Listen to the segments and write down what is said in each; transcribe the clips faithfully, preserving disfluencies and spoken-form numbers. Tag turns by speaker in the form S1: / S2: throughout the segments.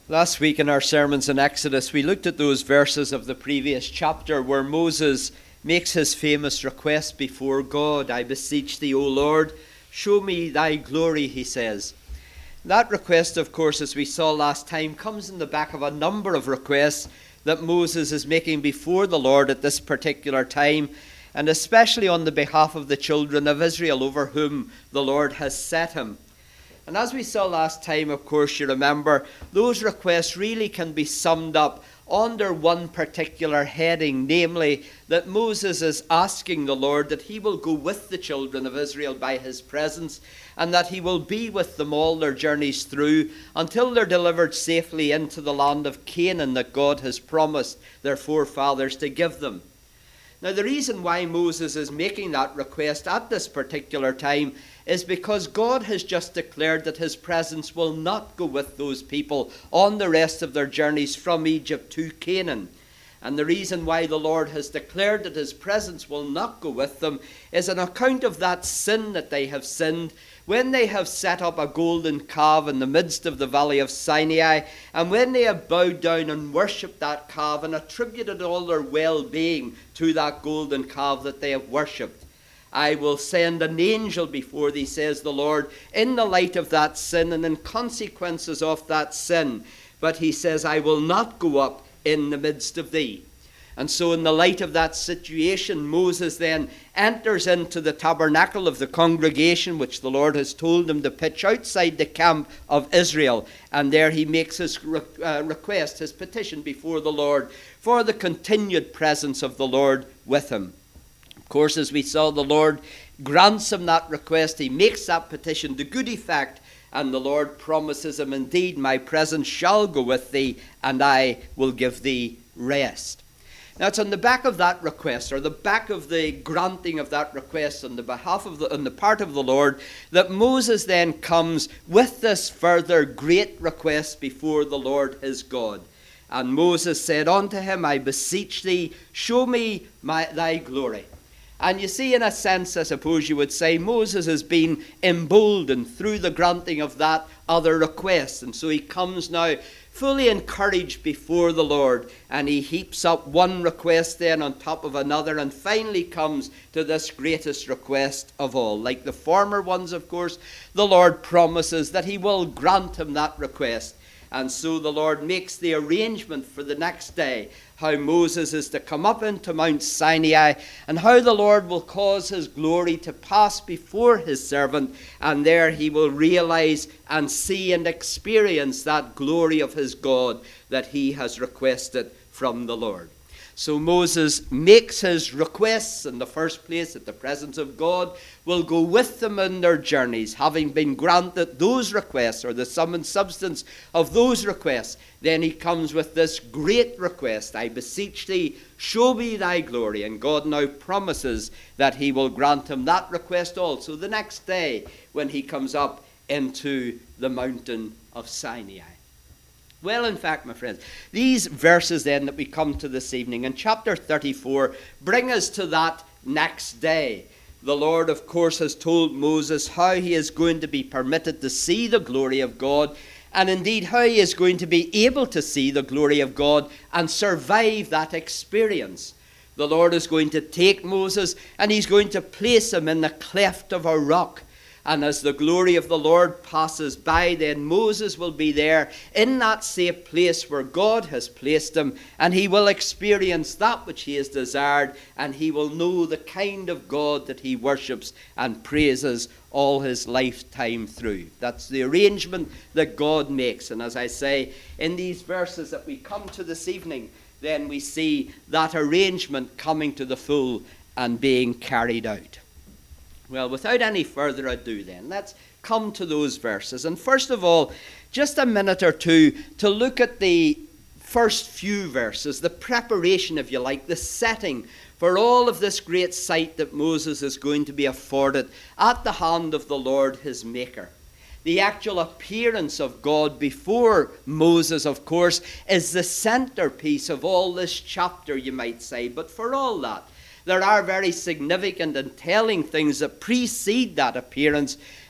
S1: Last week in our sermons in Exodus, we looked at those verses of the previous chapter where Moses makes his famous request before God. I beseech thee, O Lord, show me thy glory, he says. That request, of course, as we saw last time, comes in the back of a number of requests that Moses is making before the Lord at this particular time, and especially on the behalf of the children of Israel over whom the Lord has set him. And as we saw last time, of course, you remember, those requests really can be summed up under one particular heading, namely that Moses is asking the Lord that he will go with the children of Israel by his presence, and that he will be with them all their journeys through until they're delivered safely into the land of Canaan that God has promised their forefathers to give them. Now, the reason why Moses is making that request at this particular time is because God has just declared that his presence will not go with those people on the rest of their journeys from Egypt to Canaan. And the reason why the Lord has declared that his presence will not go with them is on account of that sin that they have sinned when they have set up a golden calf in the midst of the valley of Sinai, and when they have bowed down and worshipped that calf and attributed all their well-being to that golden calf that they have worshipped. I will send an angel before thee, says the Lord, in the light of that sin and in consequences of that sin. But he says, I will not go up in the midst of thee. And so in the light of that situation, Moses then enters into the tabernacle of the congregation, which the Lord has told him to pitch outside the camp of Israel. And there he makes his re- uh, request, his petition before the Lord for the continued presence of the Lord with him. Of course, as we saw, the Lord grants him that request. He makes that petition to good effect. And the Lord promises him, indeed, my presence shall go with thee, and I will give thee rest. Now, it's on the back of that request, or the back of the granting of that request on the behalf of the, on the part of the Lord, that Moses then comes with this further great request before the Lord his God. And Moses said unto him, I beseech thee, show me my, thy glory. And you see, in a sense, I suppose you would say, Moses has been emboldened through the granting of that other request. And so he comes now fully encouraged before the Lord, and he heaps up one request then on top of another, and finally comes to this greatest request of all. Like the former ones, of course, the Lord promises that he will grant him that request. And so the Lord makes the arrangement for the next day, how Moses is to come up into Mount Sinai, and how the Lord will cause his glory to pass before his servant, and there he will realize and see and experience that glory of his God that he has requested from the Lord. So Moses makes his requests in the first place that the presence of God will go with them in their journeys. Having been granted those requests, or the sum and substance of those requests, then he comes with this great request. I beseech thee, show me thy glory. And God now promises that he will grant him that request also the next day when he comes up into the mountain of Sinai. Well, in fact, my friends, these verses then that we come to this evening in chapter thirty-four bring us to that next day. The Lord, of course, has told Moses how he is going to be permitted to see the glory of God, and indeed how he is going to be able to see the glory of God and survive that experience. The Lord is going to take Moses and he's going to place him in the cleft of a rock. And as the glory of the Lord passes by, then Moses will be there in that safe place where God has placed him, and he will experience that which he has desired, and he will know the kind of God that he worships and praises all his lifetime through. That's the arrangement that God makes. And as I say, in these verses that we come to this evening, then we see that arrangement coming to the full and being carried out. Well, without any further ado then, let's come to those verses. And first of all, just a minute or two to look at the first few verses, the preparation, if you like, the setting for all of this great sight that Moses is going to be afforded at the hand of the Lord his Maker. The actual appearance of God before Moses, of course, is the centerpiece of all this chapter, you might say. But for all that, there are very significant and telling things that precede that appearance,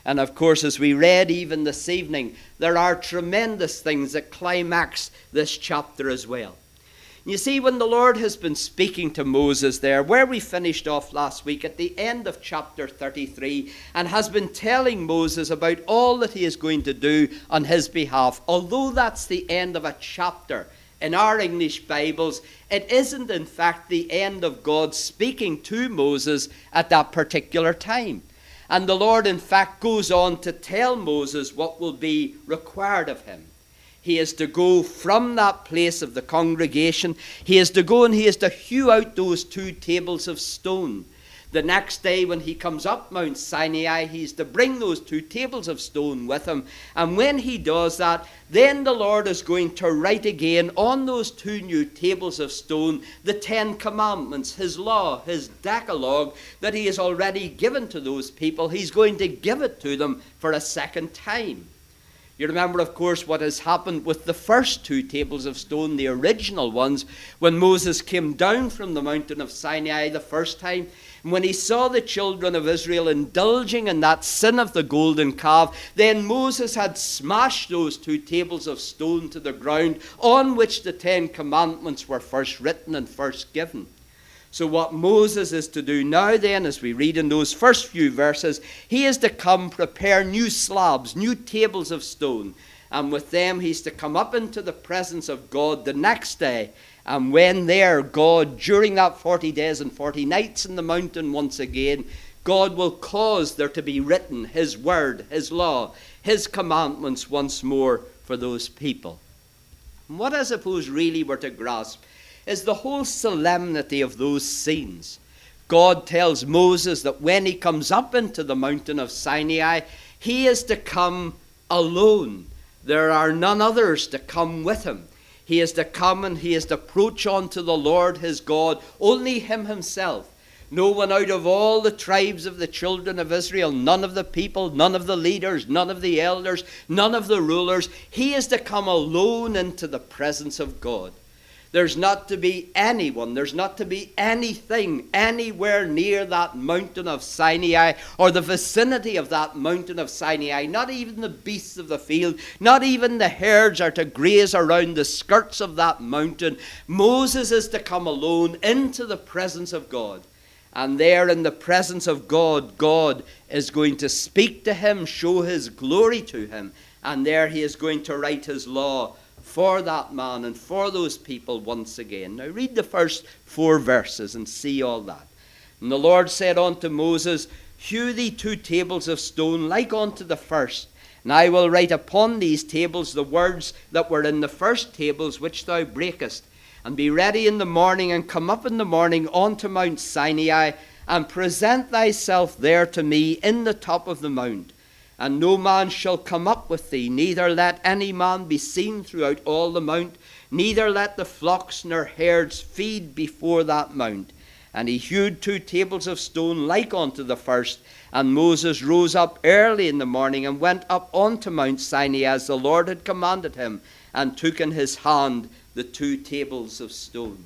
S1: And of course, as we read even this evening, there are tremendous things that climax this chapter as well. You see, when the Lord has been speaking to Moses there, where we finished off last week at the end of chapter thirty-three, and has been telling Moses about all that he is going to do on his behalf, although that's the end of a chapter in our English Bibles, it isn't in fact the end of God speaking to Moses at that particular time. And the Lord in fact goes on to tell Moses what will be required of him. He is to go from that place of the congregation. He is to go and he is to hew out those two tables of stone. The next day when he comes up Mount Sinai, he's to bring those two tables of stone with him. And when he does that, then the Lord is going to write again on those two new tables of stone the Ten Commandments, his law, his Decalogue that he has already given to those people. He's going to give it to them for a second time. You remember, of course, what has happened with the first two tables of stone, the original ones, when Moses came down from the mountain of Sinai the first time. And when he saw the children of Israel indulging in that sin of the golden calf, then Moses had smashed those two tables of stone to the ground on which the Ten Commandments were first written and first given. So what Moses is to do now then, as we read in those first few verses, he is to come prepare new slabs, new tables of stone. And with them he's to come up into the presence of God the next day. And when there, God, during that forty days and forty nights in the mountain once again, God will cause there to be written his word, his law, his commandments once more for those people. And what I suppose really we're to grasp is the whole solemnity of those scenes. God tells Moses that when he comes up into the mountain of Sinai, he is to come alone. There are none others to come with him. He is to come and he is to approach unto the Lord his God, only him himself. No one out of all the tribes of the children of Israel, none of the people, none of the leaders, none of the elders, none of the rulers. He is to come alone into the presence of God. There's not to be anyone, there's not to be anything anywhere near that mountain of Sinai or the vicinity of that mountain of Sinai. Not even the beasts of the field, not even the herds are to graze around the skirts of that mountain. Moses is to come alone into the presence of God. And there in the presence of God, God is going to speak to him, show his glory to him. And there he is going to write his law for that man and for those people once again. Now read the first four verses and see all that. And the Lord said unto Moses, hew thee two tables of stone like unto the first, and I will write upon these tables the words that were in the first tables which thou breakest. And be ready in the morning, and come up in the morning unto Mount Sinai, and present thyself there to me in the top of the mount. And no man shall come up with thee, neither let any man be seen throughout all the mount, neither let the flocks nor herds feed before that mount. And he hewed two tables of stone like unto the first. And Moses rose up early in the morning, and went up unto Mount Sinai, as the Lord had commanded him, and took in his hand the two tables of stone.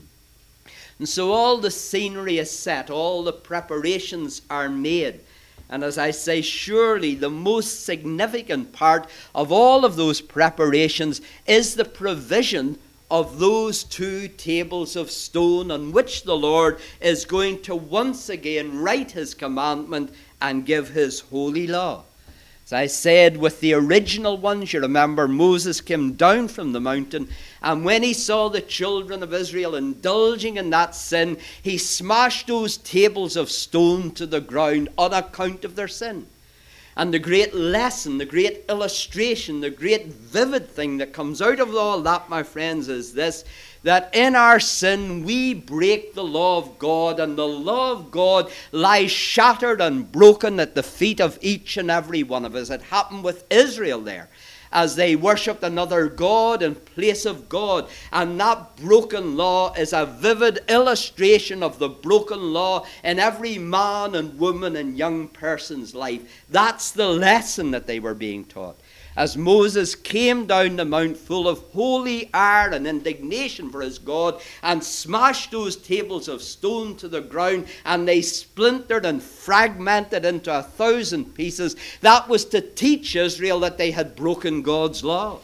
S1: And so all the scenery is set, all the preparations are made. And as I say, surely the most significant part of all of those preparations is the provision of those two tables of stone on which the Lord is going to once again write his commandment and give his holy law. As I said, with the original ones, you remember Moses came down from the mountain, and when he saw the children of Israel indulging in that sin, he smashed those tables of stone to the ground on account of their sin. And the great lesson, the great illustration, the great vivid thing that comes out of all that, my friends, is this: that in our sin we break the law of God, and the law of God lies shattered and broken at the feet of each and every one of us. It happened with Israel there, as they worshipped another god in place of God. And that broken law is a vivid illustration of the broken law in every man and woman and young person's life. That's the lesson that they were being taught. As Moses came down the mount full of holy ire and indignation for his God, and smashed those tables of stone to the ground, and they splintered and fragmented into a thousand pieces. That was to teach Israel that they had broken God's law.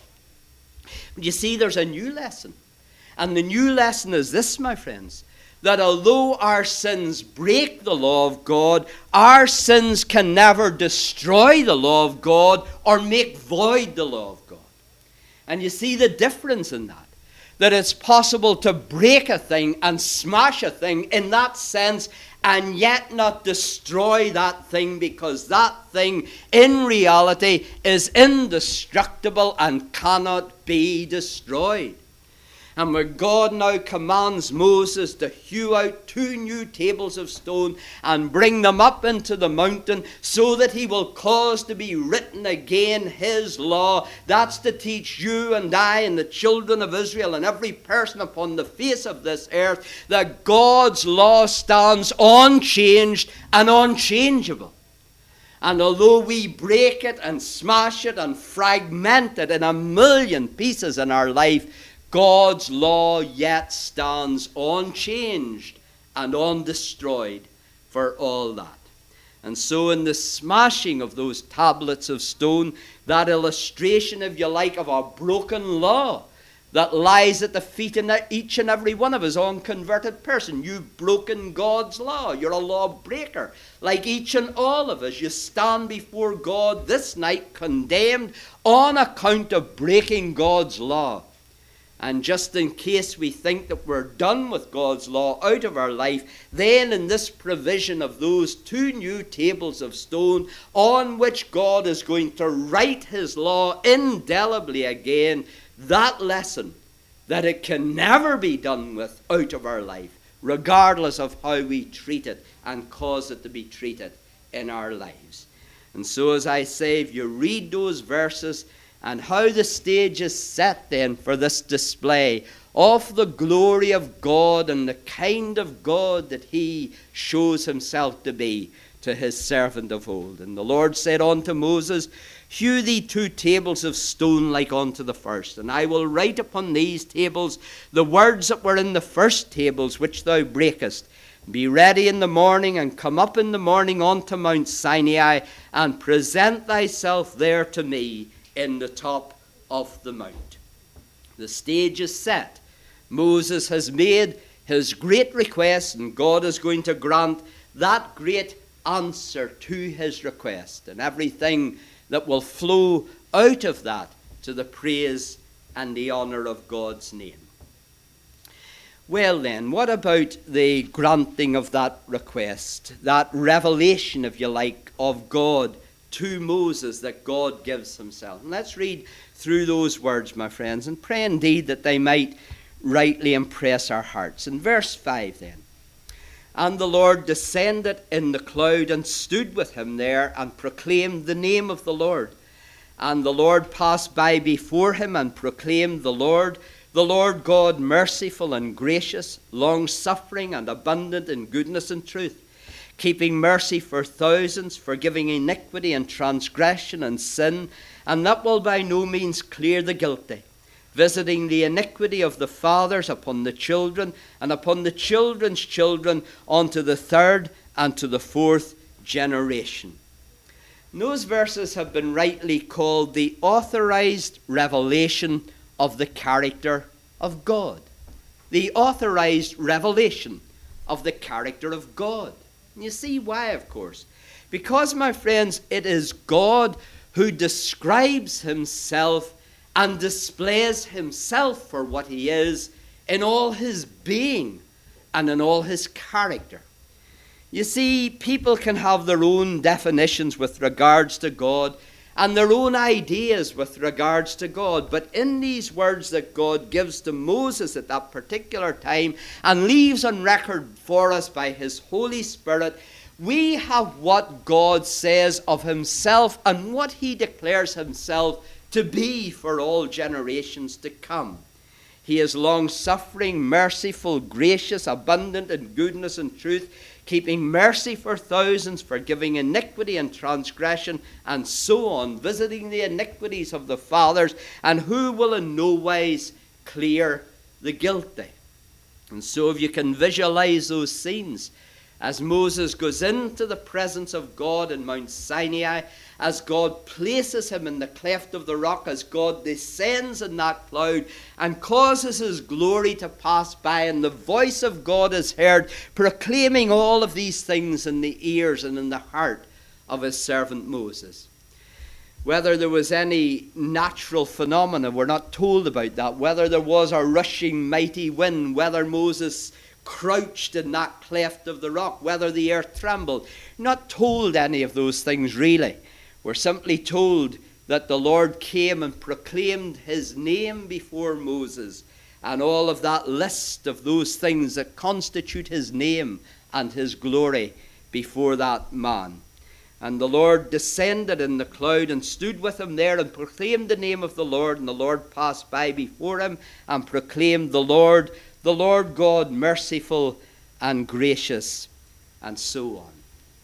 S1: But you see, there's a new lesson. And the new lesson is this, my friends, that although our sins break the law of God, our sins can never destroy the law of God or make void the law of God. And you see the difference in that. That it's possible to break a thing and smash a thing in that sense and yet not destroy that thing, because that thing in reality is indestructible and cannot be destroyed. And where God now commands Moses to hew out two new tables of stone and bring them up into the mountain so that he will cause to be written again his law, that's to teach you and I and the children of Israel and every person upon the face of this earth that God's law stands unchanged and unchangeable. And although we break it and smash it and fragment it in a million pieces in our life, God's law yet stands unchanged and undestroyed for all that. And so in the smashing of those tablets of stone, that illustration, if you like, of a broken law that lies at the feet of each and every one of us, unconverted person. You've broken God's law. You're a lawbreaker. Like each and all of us, you stand before God this night condemned on account of breaking God's law. And just in case we think that we're done with God's law out of our life, then in this provision of those two new tables of stone on which God is going to write his law indelibly again, that lesson that it can never be done with out of our life, regardless of how we treat it and cause it to be treated in our lives. And so, as I say, if you read those verses, and how the stage is set then for this display of the glory of God and the kind of God that he shows himself to be to his servant of old. And the Lord said unto Moses, hew thee two tables of stone like unto the first, and I will write upon these tables the words that were in the first tables which thou breakest. Be ready in the morning, and come up in the morning unto Mount Sinai, and present thyself there to me in the top of the mount. The stage is set. Moses has made his great request, and God is going to grant that great answer to his request, and everything that will flow out of that to the praise and the honor of God's name. Well then, what about the granting of that request, that revelation, if you like, of God to Moses that God gives himself? And let's read through those words, my friends, and pray indeed that they might rightly impress our hearts. In verse five then, and the Lord descended in the cloud and stood with him there and proclaimed the name of the Lord. And the Lord passed by before him and proclaimed the Lord, the Lord God merciful and gracious, long-suffering and abundant in goodness and truth, keeping mercy for thousands, forgiving iniquity and transgression and sin, and that will by no means clear the guilty, visiting the iniquity of the fathers upon the children, and upon the children's children, unto the third and to the fourth generation. And those verses have been rightly called the authorized revelation of the character of God. The authorized revelation of the character of God. And you see why, of course. Because, my friends, it is God who describes himself and displays himself for what he is in all his being and in all his character. You see, people can have their own definitions with regards to God and their own ideas with regards to God. But in these words that God gives to Moses at that particular time and leaves on record for us by his Holy Spirit, we have what God says of himself and what he declares himself to be for all generations to come. He is long-suffering, merciful, gracious, abundant in goodness and truth, keeping mercy for thousands, forgiving iniquity and transgression, and so on, visiting the iniquities of the fathers, and who will in no wise clear the guilty. And so if you can visualize those scenes, as Moses goes into the presence of God in Mount Sinai, as God places him in the cleft of the rock, as God descends in that cloud and causes his glory to pass by, and the voice of God is heard proclaiming all of these things in the ears and in the heart of his servant Moses. Whether there was any natural phenomena, we're not told about that. Whether there was a rushing mighty wind, whether Moses crouched in that cleft of the rock, whether the earth trembled. Not told any of those things really. We're simply told that the Lord came and proclaimed his name before Moses, and all of that list of those things that constitute his name and his glory before that man. And the Lord descended in the cloud and stood with him there and proclaimed the name of the Lord, and the Lord passed by before him and proclaimed, the Lord, the Lord God, merciful and gracious, and so on.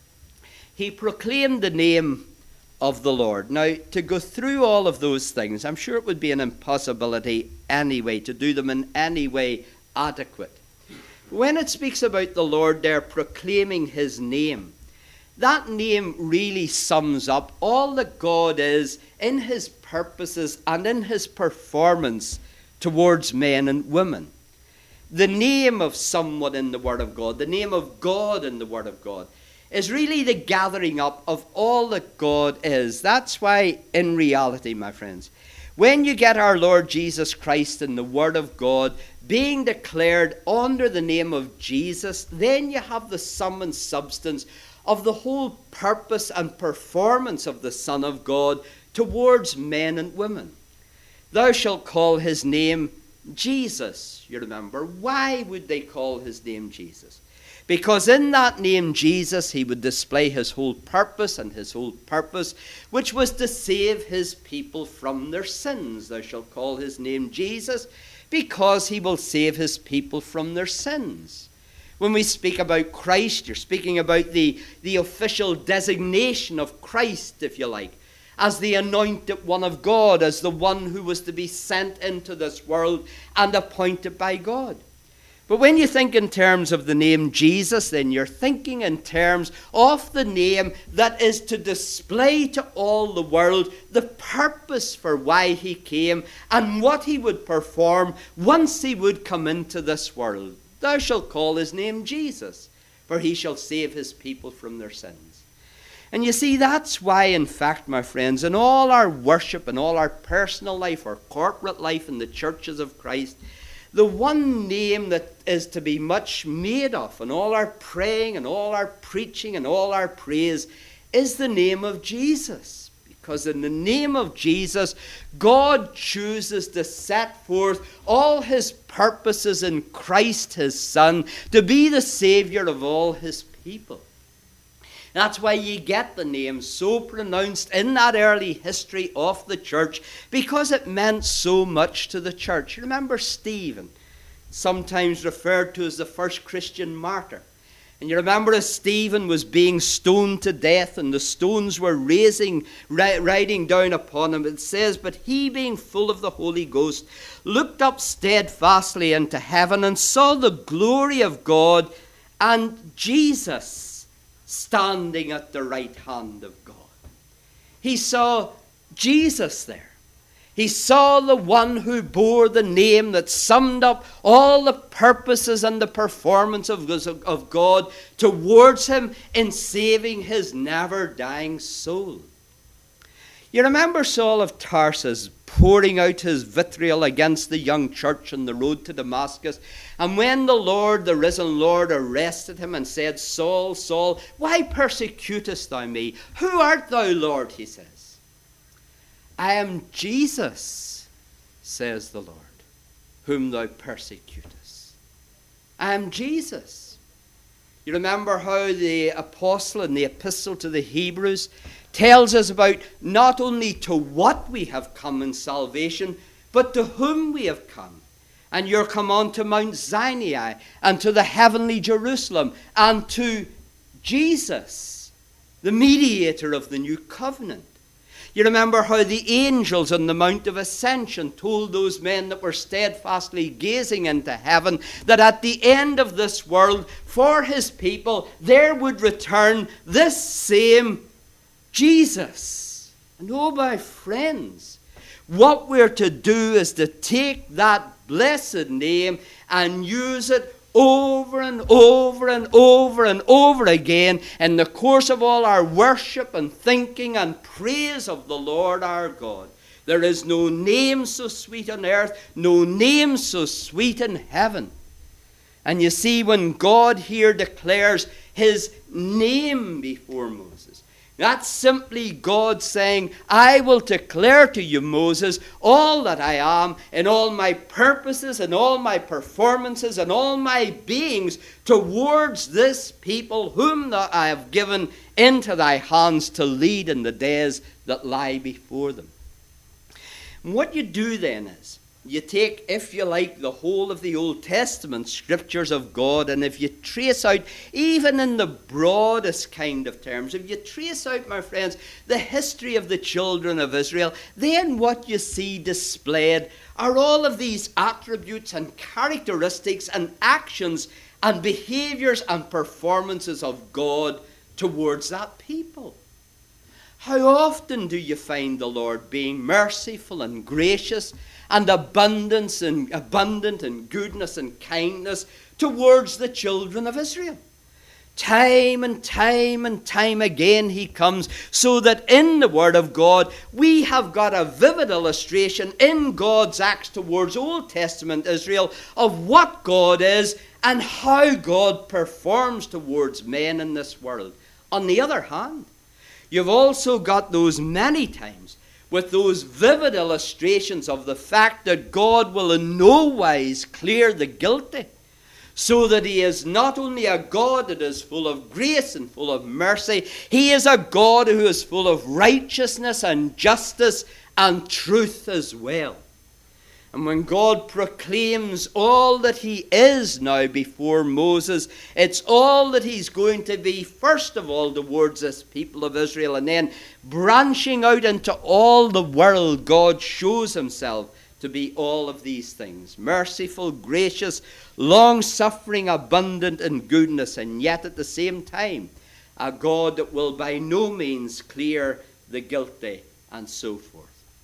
S1: He proclaimed the name of the Lord. Now, to go through all of those things, I'm sure it would be an impossibility anyway, to do them in any way adequate. When it speaks about the Lord there proclaiming his name, that name really sums up all that God is in his purposes and in his performance towards men and women. The name of someone in the Word of God, the name of God in the Word of God, is really the gathering up of all that God is. That's why, in reality, my friends, when you get our Lord Jesus Christ in the Word of God being declared under the name of Jesus, then you have the sum and substance of the whole purpose and performance of the Son of God towards men and women. Thou shalt call his name Jesus, you remember. Why would they call his name Jesus? Because in that name Jesus, he would display his whole purpose, and his whole purpose, which was to save his people from their sins. Thou shalt call his name Jesus, because he will save his people from their sins. When we speak about Christ, you're speaking about the, the official designation of Christ, if you like, as the anointed one of God, as the one who was to be sent into this world and appointed by God. But when you think in terms of the name Jesus, then you're thinking in terms of the name that is to display to all the world the purpose for why he came and what he would perform once he would come into this world. Thou shalt call his name Jesus, for he shall save his people from their sins. And you see, that's why, in fact, my friends, in all our worship, in all our personal life, our corporate life in the churches of Christ, the one name that is to be much made of in all our praying and all our preaching and all our praise is the name of Jesus. Because in the name of Jesus, God chooses to set forth all his purposes in Christ, his Son, to be the Savior of all his people. That's why you get the name so pronounced in that early history of the church, because it meant so much to the church. You remember Stephen, sometimes referred to as the first Christian martyr. And you remember as Stephen was being stoned to death and the stones were raising, riding down upon him, it says, but he, being full of the Holy Ghost, looked up steadfastly into heaven and saw the glory of God and Jesus standing at the right hand of God. He saw Jesus there. He saw the one who bore the name that summed up all the purposes and the performance of, of God towards him in saving his never-dying soul. You remember Saul of Tarsus pouring out his vitriol against the young church on the road to Damascus. And when the Lord, the risen Lord, arrested him and said, Saul, Saul, why persecutest thou me? Who art thou, Lord? He says. I am Jesus, says the Lord, whom thou persecutest. I am Jesus. You remember how the apostle in the epistle to the Hebrews tells us about not only to what we have come in salvation, but to whom we have come. And you're come on to Mount Sinai, and to the heavenly Jerusalem, and to Jesus, the mediator of the new covenant. You remember how the angels on the Mount of Ascension told those men that were steadfastly gazing into heaven that at the end of this world, for his people, there would return this same Jesus. And oh, my friends, what we're to do is to take that blessed name and use it over and over and over and over again in the course of all our worship and thinking and praise of the Lord our God. There is no name so sweet on earth, no name so sweet in heaven. And you see, when God here declares his name before Moses, that's simply God saying, I will declare to you, Moses, all that I am in all my purposes and all my performances and all my beings towards this people whom I have given into thy hands to lead in the days that lie before them. And what you do then is, you take, if you like, the whole of the Old Testament scriptures of God, and if you trace out, even in the broadest kind of terms, if you trace out, my friends, the history of the children of Israel, then what you see displayed are all of these attributes and characteristics and actions and behaviors and performances of God towards that people. How often do you find the Lord being merciful and gracious and abundance and abundant in goodness and kindness towards the children of Israel? Time and time and time again he comes, so that in the Word of God we have got a vivid illustration in God's acts towards Old Testament Israel of what God is and how God performs towards men in this world. On the other hand, you've also got those many times with those vivid illustrations of the fact that God will in no wise clear the guilty, so that he is not only a God that is full of grace and full of mercy, he is a God who is full of righteousness and justice and truth as well. And when God proclaims all that he is now before Moses, it's all that he's going to be, first of all, towards this people of Israel, and then branching out into all the world, God shows himself to be all of these things: merciful, gracious, long-suffering, abundant in goodness, and yet at the same time, a God that will by no means clear the guilty, and so forth.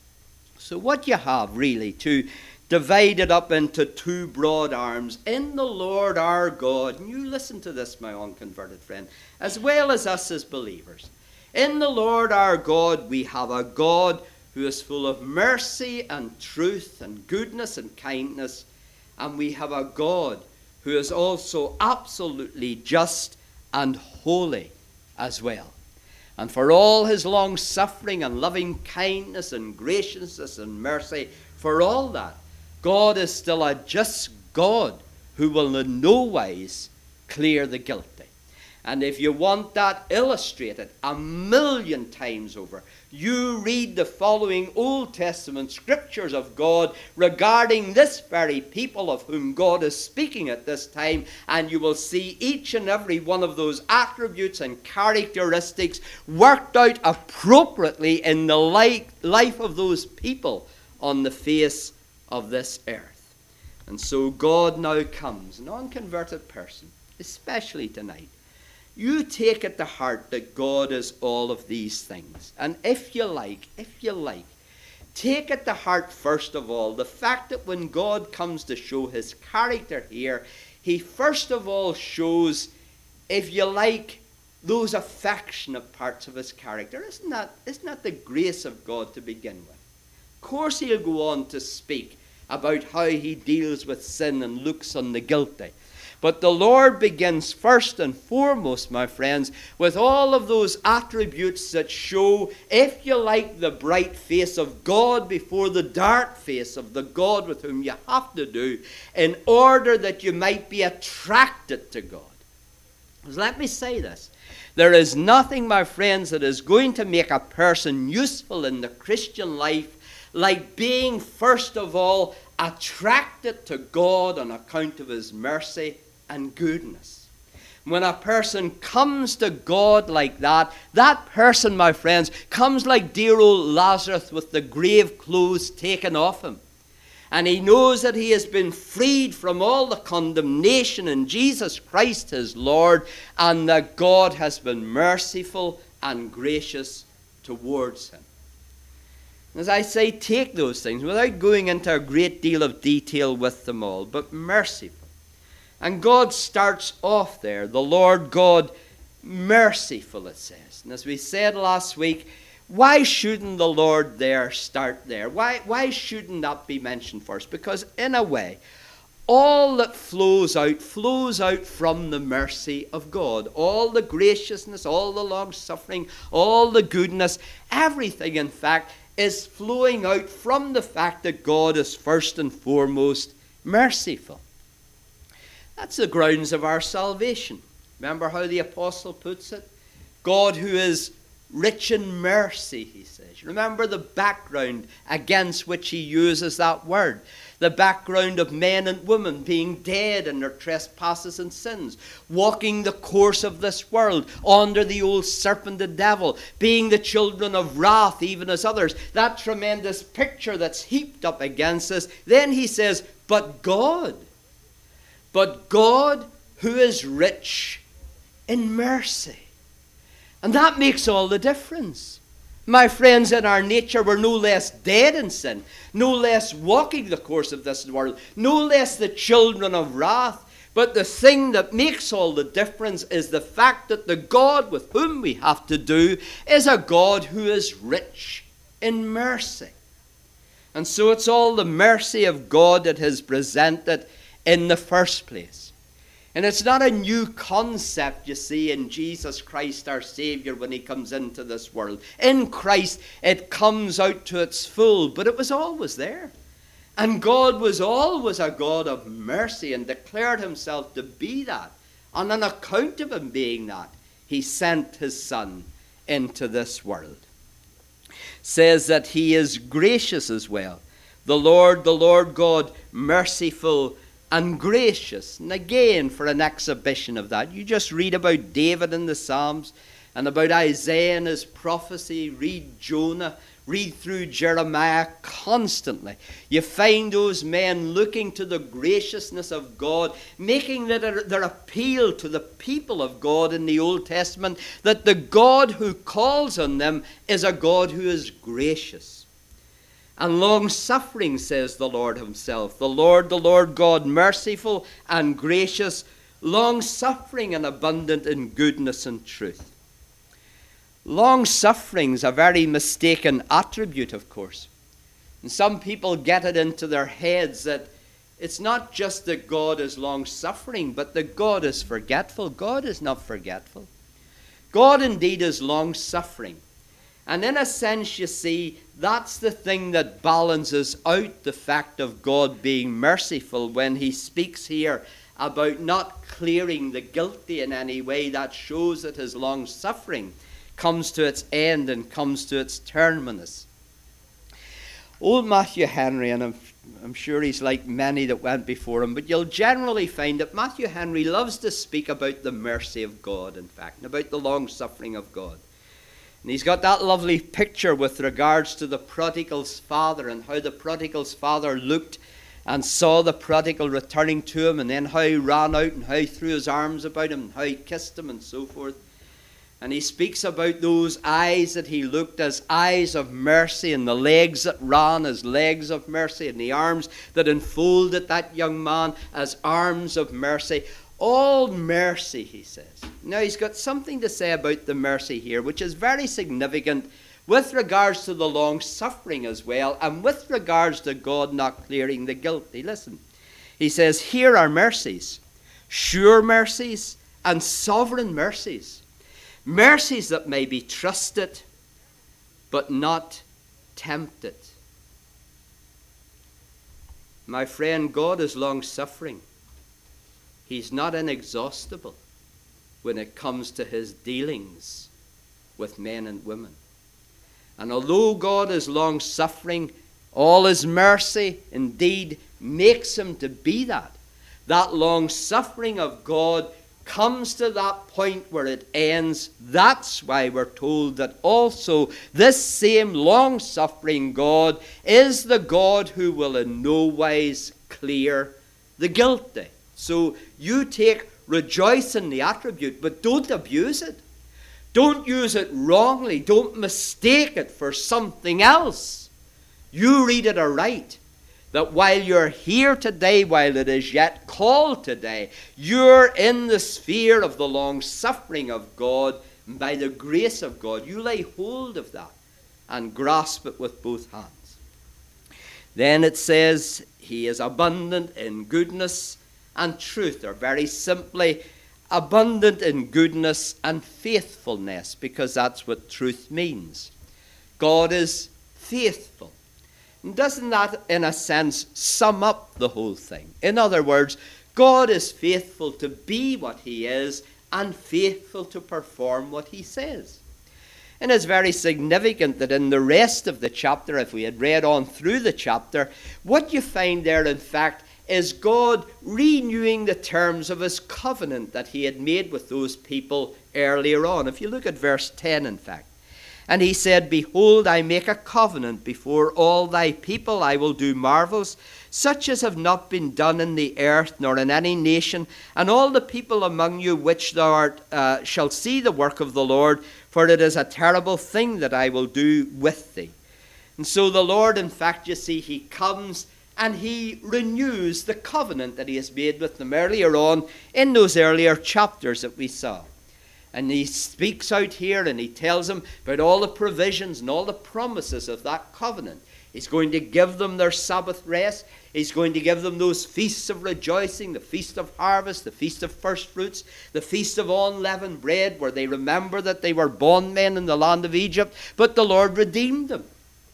S1: So what you have really to divide it up into two broad arms in the Lord our God, and you listen to this, my unconverted friend, as well as us as believers. In the Lord our God we have a God who is full of mercy and truth and goodness and kindness, and we have a God who is also absolutely just and holy as well. And for all his long suffering and loving kindness and graciousness and mercy, for all that, God is still a just God who will in no wise clear the guilty. And if you want that illustrated a million times over, you read the following Old Testament scriptures of God regarding this very people of whom God is speaking at this time, and you will see each and every one of those attributes and characteristics worked out appropriately in the life of those people on the face of this earth. And so God now comes, an unconverted person, especially tonight. You take it to heart that God is all of these things. And if you like, if you like, take it to heart first of all the fact that when God comes to show his character here, he first of all shows, if you like, those affectionate parts of his character. Isn't that, isn't that the grace of God to begin with? Of course he'll go on to speak about how he deals with sin and looks on the guilty. But the Lord begins first and foremost, my friends, with all of those attributes that show, if you like, the bright face of God before the dark face of the God with whom you have to do, in order that you might be attracted to God. Because let me say this. There is nothing, my friends, that is going to make a person useful in the Christian life like being, first of all, attracted to God on account of his mercy and goodness. When a person comes to God like that, that person, my friends, comes like dear old Lazarus with the grave clothes taken off him. And he knows that he has been freed from all the condemnation in Jesus Christ his Lord, and that God has been merciful and gracious towards him. As I say, take those things without going into a great deal of detail with them all, but merciful. And God starts off there, the Lord God merciful, it says. And as we said last week, why shouldn't the Lord there start there? Why, why shouldn't that be mentioned first? Because in a way, all that flows out, flows out from the mercy of God. All the graciousness, all the long-suffering, all the goodness, everything, in fact, is flowing out from the fact that God is first and foremost merciful. That's the grounds of our salvation. Remember how the apostle puts it? God who is rich in mercy, he says. Remember the background against which he uses that word. The background of men and women being dead in their trespasses and sins, walking the course of this world under the old serpent, the devil, being the children of wrath even as others. That tremendous picture that's heaped up against us. Then he says, but God. But God who is rich in mercy. And that makes all the difference. My friends, in our nature, we're no less dead in sin, no less walking the course of this world, no less the children of wrath. But the thing that makes all the difference is the fact that the God with whom we have to do is a God who is rich in mercy. And so it's all the mercy of God that has presented in the first place. And it's not a new concept, you see, in Jesus Christ our Savior when he comes into this world. In Christ it comes out to its full, but it was always there. And God was always a God of mercy and declared himself to be that. And on account of him being that, he sent his Son into this world. Says that he is gracious as well. The Lord, the Lord God, merciful and gracious. And again, for an exhibition of that, you just read about David in the Psalms and about Isaiah and his prophecy. Read Jonah, read through Jeremiah constantly. You find those men looking to the graciousness of God, making their, their appeal to the people of God in the Old Testament, that the God who calls on them is a God who is gracious. And long-suffering, says the Lord himself. The Lord, the Lord God, merciful and gracious, long-suffering and abundant in goodness and truth. Long-suffering is a very mistaken attribute, of course. And some people get it into their heads that it's not just that God is long-suffering, but that God is forgetful. God is not forgetful. God indeed is long-suffering. And in a sense, you see, that's the thing that balances out the fact of God being merciful when he speaks here about not clearing the guilty in any way. That shows that his long-suffering comes to its end and comes to its terminus. Old Matthew Henry, and I'm, I'm sure he's like many that went before him, but you'll generally find that Matthew Henry loves to speak about the mercy of God, in fact, and about the long-suffering of God. And he's got that lovely picture with regards to the prodigal's father and how the prodigal's father looked and saw the prodigal returning to him, and then how he ran out and how he threw his arms about him and how he kissed him and so forth. And he speaks about those eyes that he looked as eyes of mercy, and the legs that ran as legs of mercy, and the arms that enfolded that young man as arms of mercy. All mercy, he says. Now, he's got something to say about the mercy here, which is very significant with regards to the long-suffering as well, and with regards to God not clearing the guilty. Listen, he says, here are mercies, sure mercies, and sovereign mercies. Mercies that may be trusted, but not tempted. My friend, God is long-suffering. He's not inexhaustible when it comes to his dealings with men and women. And although God is long-suffering, all his mercy indeed makes him to be that. That long-suffering of God comes to that point where it ends. That's why we're told that also this same long-suffering God is the God who will in no wise clear the guilty. So you take rejoice in the attribute, but don't abuse it. Don't use it wrongly. Don't mistake it for something else. You read it aright. That while you're here today, while it is yet called today, you're in the sphere of the long-suffering of God. And by the grace of God, you lay hold of that and grasp it with both hands. Then it says, he is abundant in goodness and truth, or very simply, abundant in goodness and faithfulness, because that's what truth means. God is faithful. And doesn't that, in a sense, sum up the whole thing? In other words, God is faithful to be what he is and faithful to perform what he says. And it's very significant that in the rest of the chapter, if we had read on through the chapter, what you find there, in fact, is God renewing the terms of his covenant that he had made with those people earlier on. If you look at verse ten, in fact. And he said, behold, I make a covenant before all thy people. I will do marvels, such as have not been done in the earth, nor in any nation. And all the people among you which thou art uh, shall see the work of the Lord, for it is a terrible thing that I will do with thee. And so the Lord, in fact, you see, he comes and he renews the covenant that he has made with them earlier on in those earlier chapters that we saw. And he speaks out here and he tells them about all the provisions and all the promises of that covenant. He's going to give them their Sabbath rest. He's going to give them those feasts of rejoicing, the feast of harvest, the feast of first fruits, the feast of unleavened bread, where they remember that they were bondmen in the land of Egypt, but the Lord redeemed them.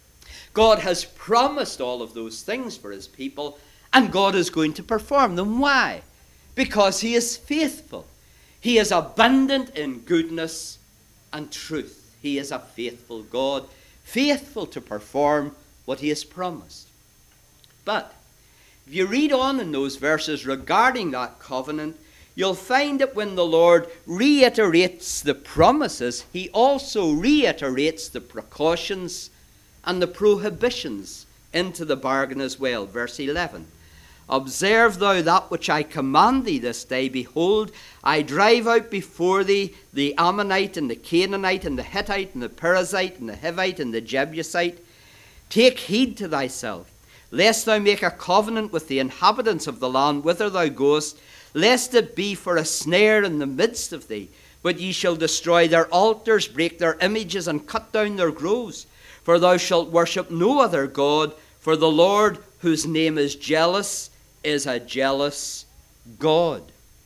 S1: God has promised all of those things for his people, and God is going to perform them. Why? Because he is faithful. He is abundant in goodness and truth. He is a faithful God, faithful to perform what he has promised. But if you read on in those verses regarding that covenant, you'll find that when the Lord reiterates the promises, he also reiterates the precautions and the prohibitions into the bargain as well. Verse eleven. Observe thou that which I command thee this day. Behold, I drive out before thee the Ammonite and the Canaanite and the Hittite and the Perizzite and the Hivite and the Jebusite. Take heed to thyself, lest thou make a covenant with the inhabitants of the land whither thou goest, lest it be for a snare in the midst of thee. But ye shall destroy their altars, break their images, and cut down their groves. For thou shalt worship no other God, for the Lord, whose name is jealous, is a jealous God.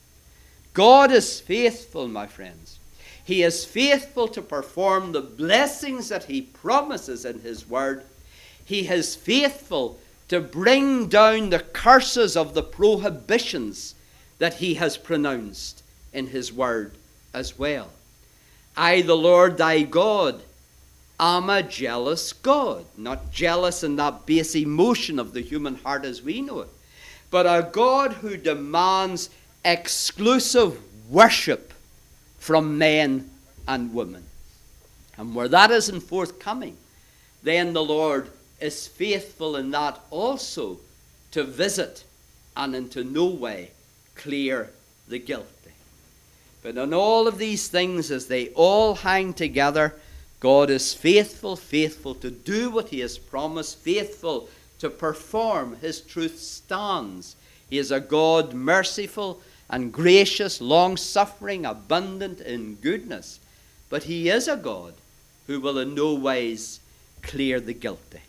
S1: God is faithful, my friends. He is faithful to perform the blessings that he promises in his word. He is faithful to bring down the curses of the prohibitions that he has pronounced in his word as well. I, the Lord thy God, am a jealous God. Not jealous in that base emotion of the human heart as we know it, but a God who demands exclusive worship from men and women. And where that isn't forthcoming, then the Lord is faithful in that also to visit and in to no way clear the guilty. But in all of these things, as they all hang together, God is faithful, faithful to do what he has promised, faithful to perform his truth stands. He is a God merciful and gracious, long-suffering, abundant in goodness. But he is a God who will in no ways clear the guilty.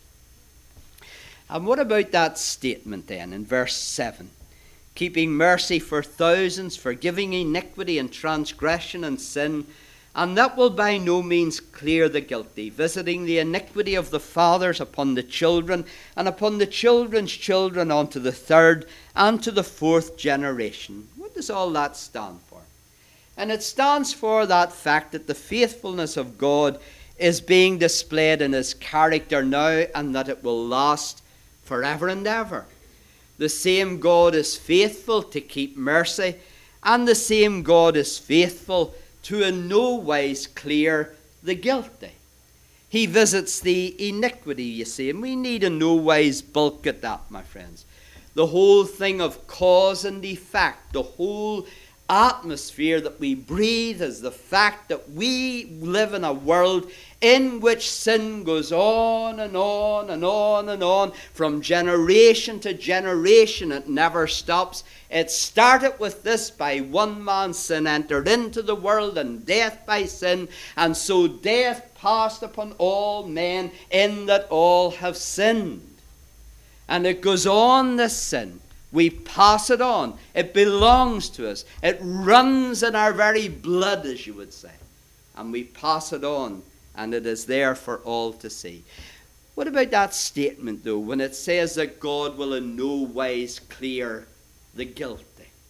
S1: And what about that statement then in verse seven? Keeping mercy for thousands, forgiving iniquity and transgression and sin, and that will by no means clear the guilty, visiting the iniquity of the fathers upon the children, and upon the children's children unto the third and to the fourth generation. What does all that stand for? And it stands for that fact that the faithfulness of God is being displayed in his character now, and that it will last forever and ever. The same God is faithful to keep mercy, And the same God is faithful to in no wise clear the guilty. He visits the iniquity, you see, and we need in no wise bulk at that, my friends. The whole thing of cause and effect, the whole atmosphere that we breathe is the fact that we live in a world in which sin goes on and on and on and on from generation to generation. It never stops. It started with this: by one man's sin entered into the world, and death by sin, and so death passed upon all men, in that all have sinned. And it goes on, this sin. We pass it on. It belongs to us. It runs in our very blood, as you would say. And we pass it on, and it is there for all to see. What about that statement, though, when it says that God will in no wise clear the guilty?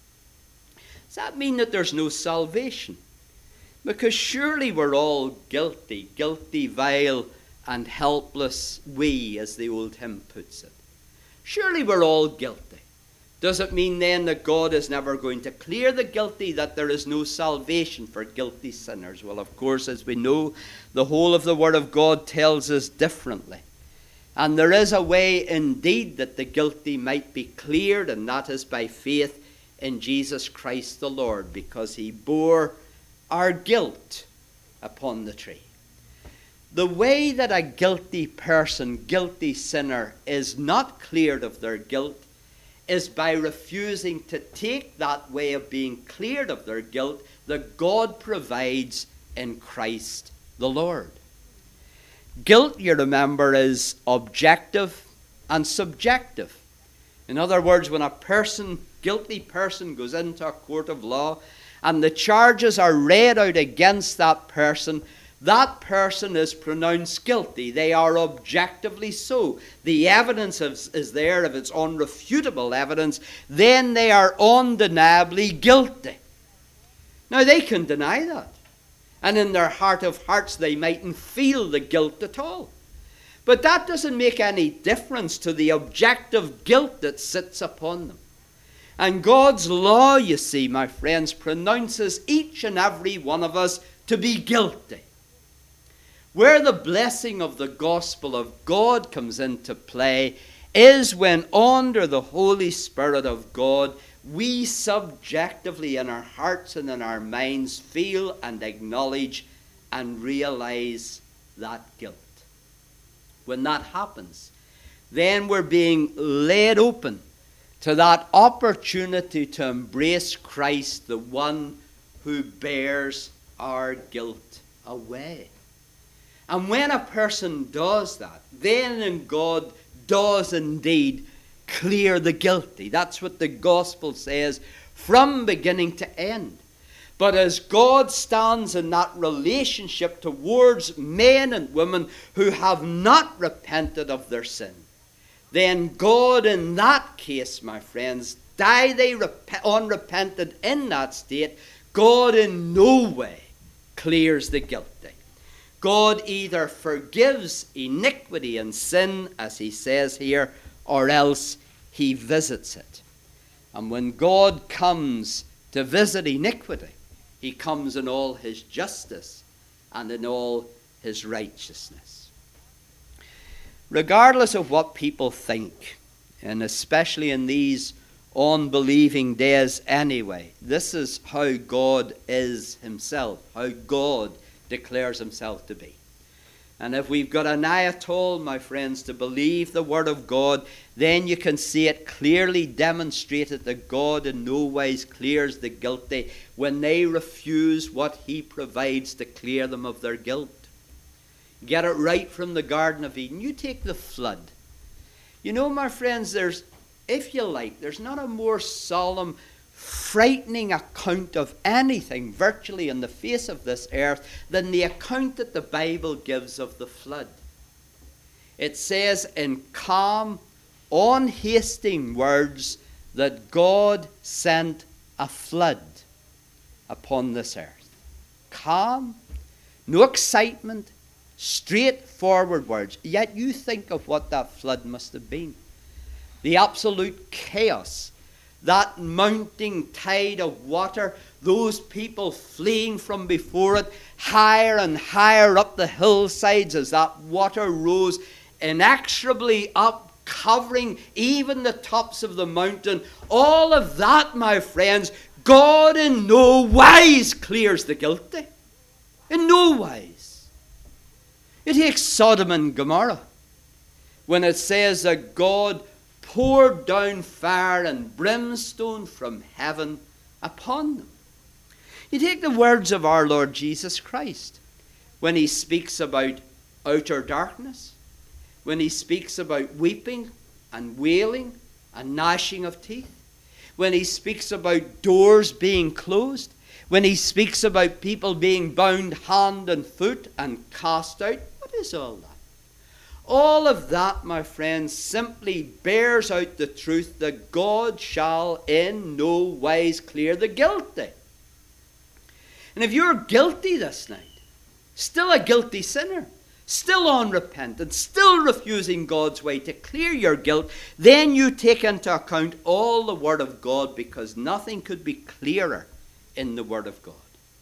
S1: Does that mean that there's no salvation? Because surely we're all guilty, guilty, vile, and helpless we, as the old hymn puts it. Surely we're all guilty. Does it mean then that God is never going to clear the guilty, that there is no salvation for guilty sinners? Well, of course, as we know, the whole of the Word of God tells us differently. And there is a way indeed that the guilty might be cleared, and that is by faith in Jesus Christ the Lord, because he bore our guilt upon the tree. The way that a guilty person, guilty sinner, is not cleared of their guilt is by refusing to take that way of being cleared of their guilt that God provides in Christ the Lord. Guilt, you remember, is objective and subjective. In other words, when a person, guilty person, goes into a court of law and the charges are read out against that person, that person is pronounced guilty. They are objectively so. The evidence is, is there. If it's unrefutable evidence, then they are undeniably guilty. Now, they can deny that. And in their heart of hearts, they mightn't feel the guilt at all. But that doesn't make any difference to the objective guilt that sits upon them. And God's law, you see, my friends, pronounces each and every one of us to be guilty. Where the blessing of the gospel of God comes into play is when, under the Holy Spirit of God, we subjectively in our hearts and in our minds feel and acknowledge and realize that guilt. When that happens, then we're being laid open to that opportunity to embrace Christ, the one who bears our guilt away. And when a person does that, then God does indeed clear the guilty. That's what the gospel says from beginning to end. But as God stands in that relationship towards men and women who have not repented of their sin, then God in that case, my friends, die they rep- unrepented in that state, God in no way clears the guilty. God either forgives iniquity and sin, as he says here, or else he visits it. And when God comes to visit iniquity, he comes in all his justice and in all his righteousness. Regardless of what people think, and especially in these unbelieving days anyway, this is how God is himself, how God declares himself to be. And if we've got an eye at all, my friends, to believe the word of God, then you can see it clearly demonstrated that God in no wise clears the guilty when they refuse what he provides to clear them of their guilt. Get it right from the Garden of Eden. You take the flood. You know, my friends, there's, if you like, there's not a more solemn, frightening account of anything virtually on the face of this earth than the account that the Bible gives of the flood. It says in calm, unhasting words that God sent a flood upon this earth. Calm, no excitement, straightforward words. Yet you think of what that flood must have been. The absolute chaos, that mounting tide of water, those people fleeing from before it, higher and higher up the hillsides as that water rose inexorably up, covering even the tops of the mountain. All of that, my friends, God in no wise clears the guilty. In no wise. You take Sodom and Gomorrah, when it says that God poured down fire and brimstone from heaven upon them. You take the words of our Lord Jesus Christ, when he speaks about outer darkness, when he speaks about weeping and wailing and gnashing of teeth, when he speaks about doors being closed, when he speaks about people being bound hand and foot and cast out. What is all that? All of that, my friends, simply bears out the truth that God shall in no wise clear the guilty. And if you're guilty this night, still a guilty sinner, still unrepentant, still refusing God's way to clear your guilt, then you take into account all the Word of God, because nothing could be clearer in the Word of God.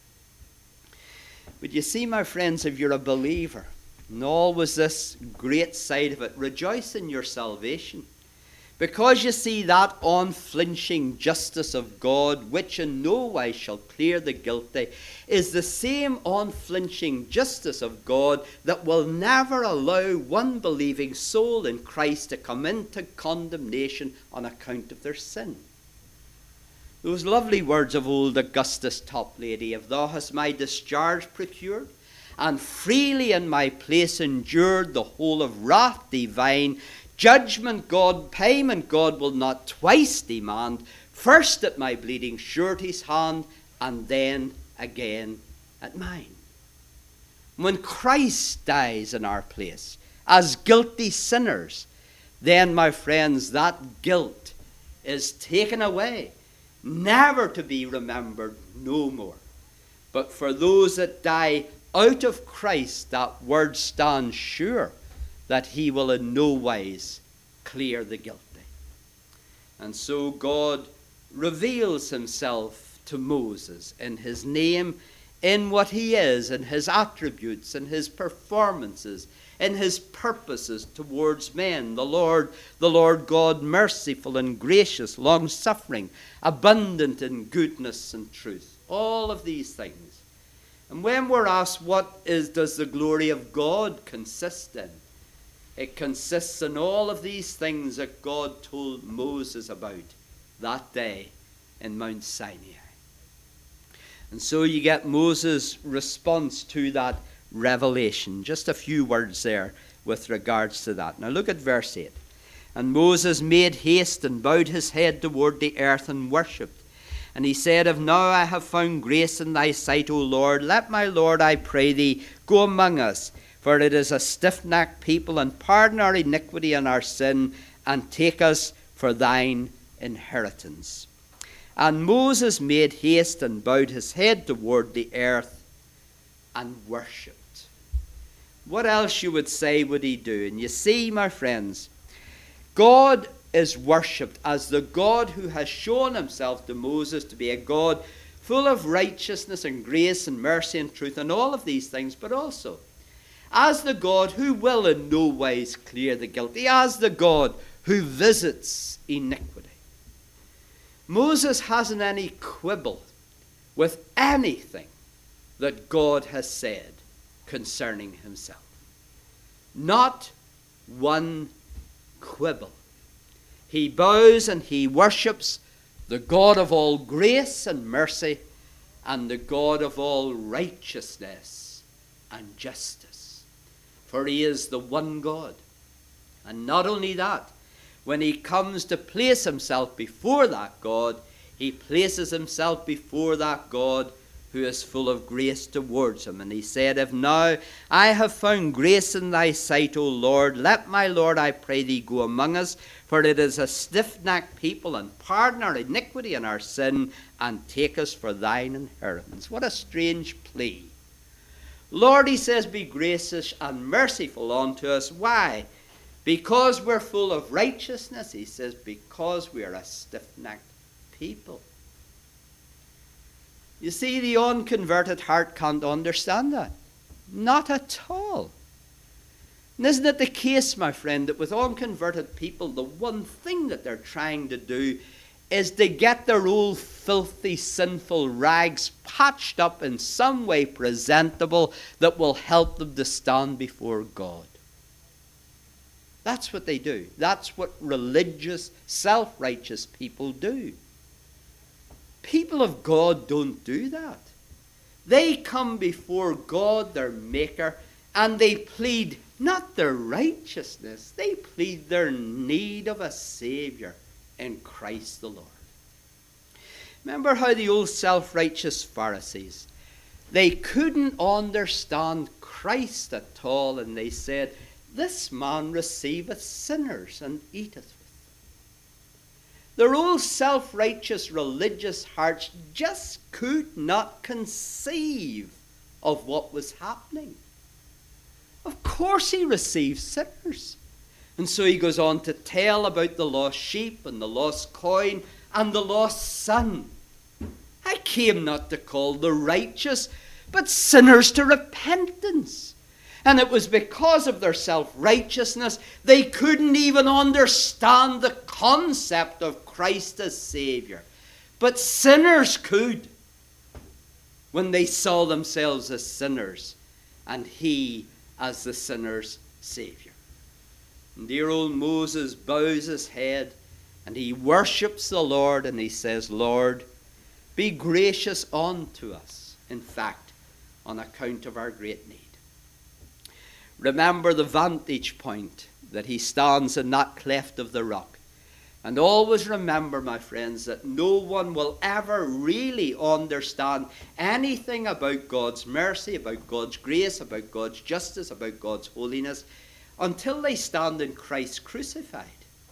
S1: But you see, my friends, if you're a believer, and always this great side of it, rejoice in your salvation. Because you see that unflinching justice of God, which in no wise shall clear the guilty, is the same unflinching justice of God that will never allow one believing soul in Christ to come into condemnation on account of their sin. Those lovely words of old Augustus Toplady, if thou hast my discharge procured, and freely in my place endured the whole of wrath divine, judgment God, payment God will not twice demand, first at my bleeding surety's hand, and then again at mine. When Christ dies in our place as guilty sinners, then, my friends, that guilt is taken away, never to be remembered no more. But for those that die out of Christ, that word stands sure that he will in no wise clear the guilty. And so God reveals himself to Moses in his name, in what he is, in his attributes, in his performances, in his purposes towards men. The Lord, the Lord God, merciful and gracious, long-suffering, abundant in goodness and truth. All of these things. And when we're asked, what is does the glory of God consist in? It consists in all of these things that God told Moses about that day in Mount Sinai. And so you get Moses' response to that revelation. Just a few words there with regards to that. Now look at verse eight. And Moses made haste and bowed his head toward the earth and worshipped. And he said, If now I have found grace in thy sight, O Lord, let my Lord, I pray thee, go among us. For it is a stiff-necked people, and pardon our iniquity and our sin, and take us for thine inheritance. And Moses made haste and bowed his head toward the earth and worshipped. What else you would say would he do? And you see, my friends, God is worshipped as the God who has shown himself to Moses to be a God full of righteousness and grace and mercy and truth and all of these things, but also as the God who will in no wise clear the guilty, as the God who visits iniquity. Moses hasn't any quibble with anything that God has said concerning himself. Not one quibble. He bows and he worships the God of all grace and mercy and the God of all righteousness and justice. For he is the one God. And not only that, when he comes to place himself before that God, he places himself before that God who is full of grace towards him. And he said, If now I have found grace in thy sight, O Lord, let my Lord, I pray thee, go among us, for it is a stiff-necked people, and pardon our iniquity and our sin, and take us for thine inheritance. What a strange plea. Lord, he says, be gracious and merciful unto us. Why? Because we're full of righteousness. He says, because we are a stiff-necked people. You see, the unconverted heart can't understand that. Not at all. And isn't it the case, my friend, that with unconverted people, the one thing that they're trying to do is to get their old filthy, sinful rags patched up in some way presentable that will help them to stand before God. That's what they do. That's what religious, self-righteous people do. People of God don't do that. They come before God, their Maker, and they plead not their righteousness, they plead their need of a Savior in Christ the Lord. Remember how the old self-righteous Pharisees, they couldn't understand Christ at all, and they said, "This man receiveth sinners and eateth with them." Their old self-righteous religious hearts just could not conceive of what was happening. Of course he receives sinners. And so he goes on to tell about the lost sheep and the lost coin and the lost son. I came not to call the righteous, but sinners to repentance. And it was because of their self-righteousness, they couldn't even understand the concept of Christ as Savior. But sinners could, when they saw themselves as sinners, and he as the sinner's Savior. And dear old Moses bows his head, and he worships the Lord, and he says, "Lord, be gracious unto us, in fact, on account of our great need." Remember the vantage point that he stands in that cleft of the rock. And always remember, my friends, that no one will ever really understand anything about God's mercy, about God's grace, about God's justice, about God's holiness, until they stand in Christ crucified,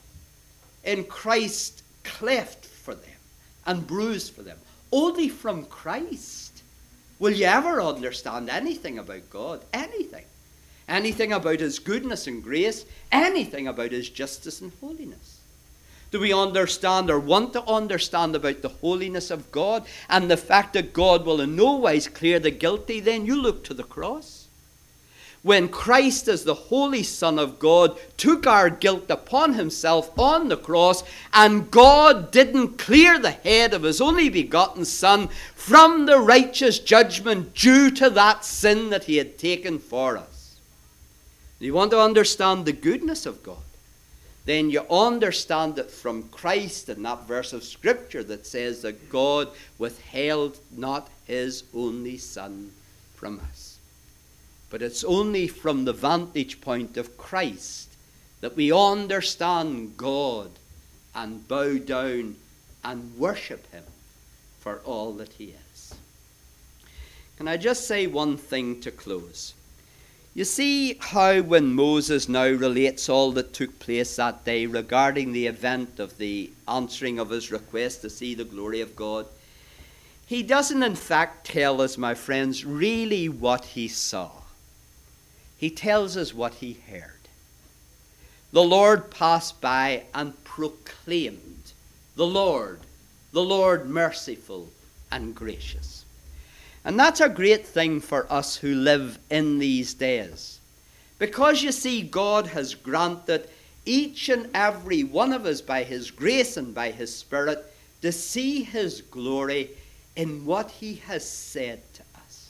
S1: in Christ cleft for them and bruised for them. Only from Christ will you ever understand anything about God, anything. Anything about his goodness and grace, anything about his justice and holiness. Do we understand or want to understand about the holiness of God and the fact that God will in no wise clear the guilty? Then you look to the cross. When Christ, as the Holy Son of God, took our guilt upon himself on the cross, and God didn't clear the head of his only begotten Son from the righteous judgment due to that sin that he had taken for us. Do you want to understand the goodness of God? Then you understand it from Christ in that verse of Scripture that says that God withheld not his only Son from us. But it's only from the vantage point of Christ that we understand God and bow down and worship him for all that he is. Can I just say one thing to close? You see how when Moses now relates all that took place that day regarding the event of the answering of his request to see the glory of God, he doesn't in fact tell us, my friends, really what he saw. He tells us what he heard. The Lord passed by and proclaimed, "The Lord, the Lord merciful and gracious." And that's a great thing for us who live in these days. Because you see, God has granted each and every one of us by his grace and by his Spirit to see his glory in what he has said to us.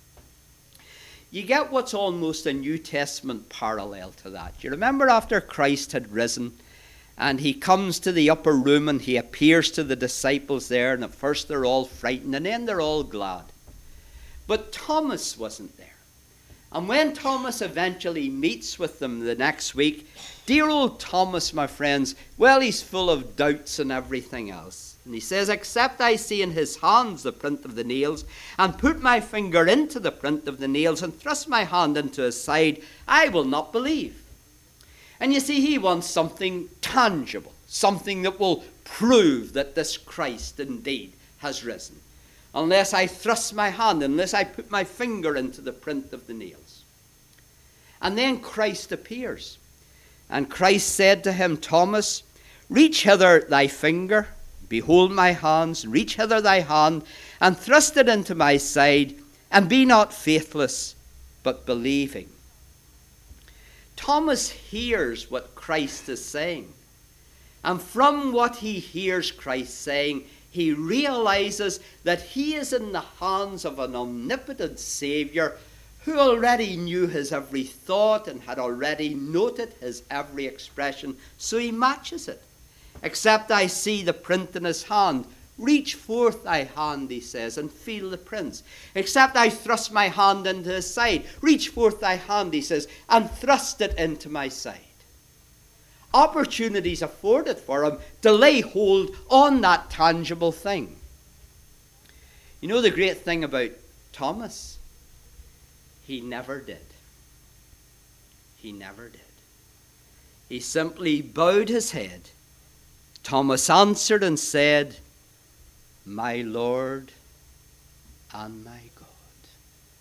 S1: You get what's almost a New Testament parallel to that. You remember after Christ had risen and he comes to the upper room and he appears to the disciples there, and at first they're all frightened and then they're all glad. But Thomas wasn't there. And when Thomas eventually meets with them the next week, dear old Thomas, my friends, well, he's full of doubts and everything else. And he says, "Except I see in his hands the print of the nails, and put my finger into the print of the nails, and thrust my hand into his side, I will not believe." And you see, he wants something tangible, something that will prove that this Christ indeed has risen. Unless I thrust my hand, unless I put my finger into the print of the nails. And then Christ appears. And Christ said to him, "Thomas, reach hither thy finger, Behold my hands, reach hither thy hand, and thrust it into my side, and be not faithless, but believing. Thomas hears what Christ is saying. And from what he hears Christ saying, he realizes that he is in the hands of an omnipotent Saviour who already knew his every thought and had already noted his every expression. So he matches it. Except I see the print in his hand. Reach forth thy hand, he says, and feel the prints. Except I thrust my hand into his side. Reach forth thy hand, he says, and thrust it into my side. Opportunities afforded for him to lay hold on that tangible thing. You know the great thing about Thomas? He never did. He never did. He simply bowed his head. Thomas answered and said, my Lord and my God.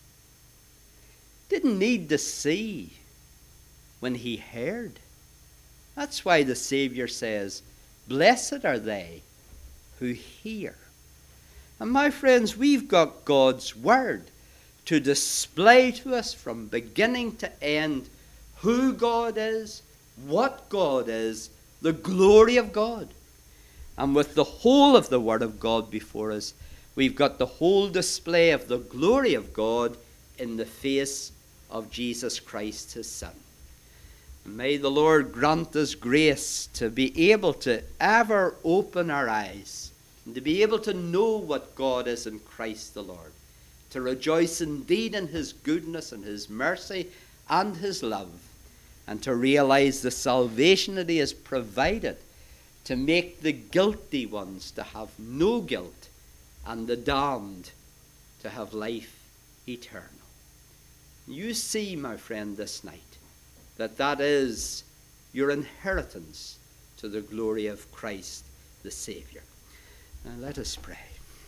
S1: Didn't need to see when he heard. That's why the Saviour says, blessed are they who hear. And my friends, we've got God's word to display to us from beginning to end who God is, what God is, the glory of God. And with the whole of the Word of God before us, we've got the whole display of the glory of God in the face of Jesus Christ, his Son. And may the Lord grant us grace to be able to ever open our eyes and to be able to know what God is in Christ the Lord, to rejoice indeed in his goodness and his mercy and his love, and to realize the salvation that he has provided to make the guilty ones to have no guilt and the damned to have life eternal. You see, my friend, this night, that that is your inheritance to the glory of Christ the Saviour. Now let us pray.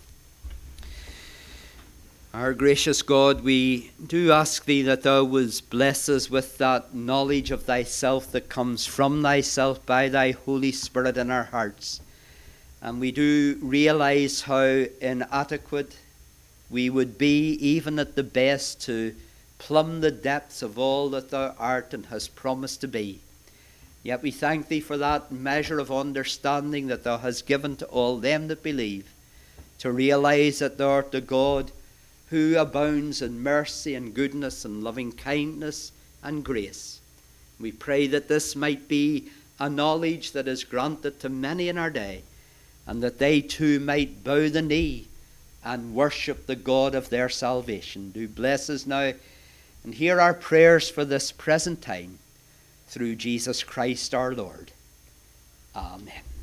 S1: Our gracious God, we do ask thee that thou wouldst bless us with that knowledge of thyself that comes from thyself by thy Holy Spirit in our hearts. And we do realize how inadequate we would be, even at the best, to plumb the depths of all that thou art and hast promised to be. Yet we thank thee for that measure of understanding that thou hast given to all them that believe, to realize that thou art the God who abounds in mercy and goodness and loving kindness and grace. We pray that this might be a knowledge that is granted to many in our day, and that they too might bow the knee and worship the God of their salvation. Do bless us now and hear our prayers for this present time, through Jesus Christ our Lord. Amen.